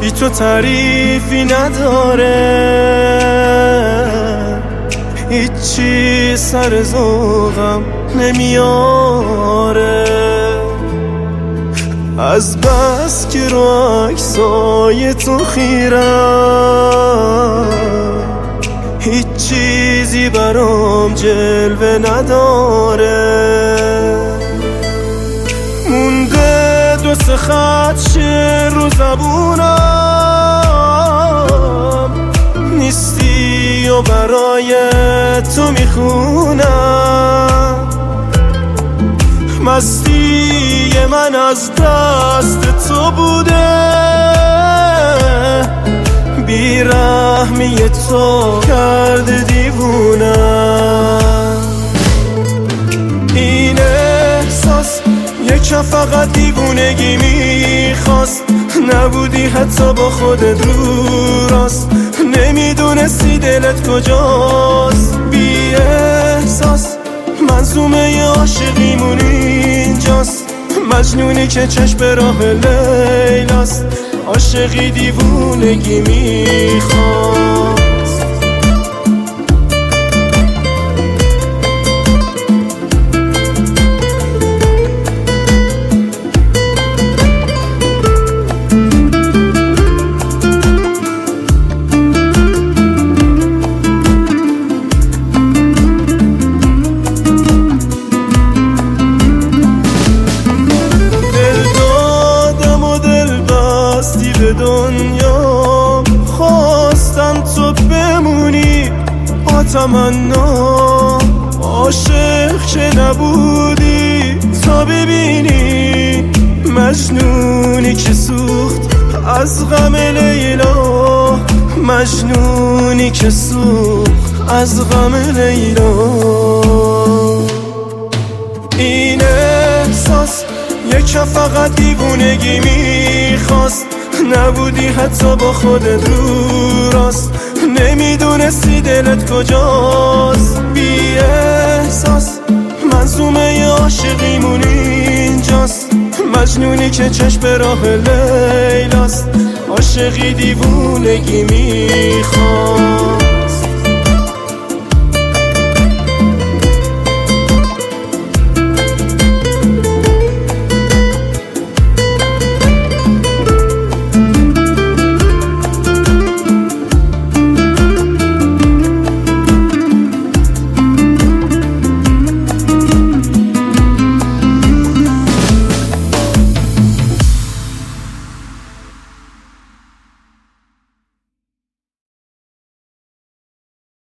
بی تو تعریفی نداره، هیچی سر ذوقم نمیاره. از بس که رو عکسای تو خیرم، هیچ چیزی برام جلوه نداره. مونده 2-3 خط شعر رو زبونم، نیستی و برای تو میخونم. مستی من از دست تو بوده، بیرحمی تو کرده دیوونم. این احساس یک فقط دیوونگی میخواست، نبودی حتی با خودت رو راست، نمیدونستی دلت کجاست. بی احساس منظومه عاشقیمون اینجاست، مجنونی که چشم به راه لیلاست، عاشقی دیوونگی میخواست. به دنیا خواستم تو بمونی با تمنا، عاشق که نبودی تا ببینی، مجنونی که سوخت از غم لیلا، مجنونی که سوخت از غم لیلا. این احساس یک فقط دیوونگی میخواست، نبودی حتی با خودت رو راست، نمیدونستی دلت کجاست. بی احساس منظومه عاشقیمون اینجاست، مجنونی که چشم به راه لیلاست، عاشقی دیوونگی میخواد.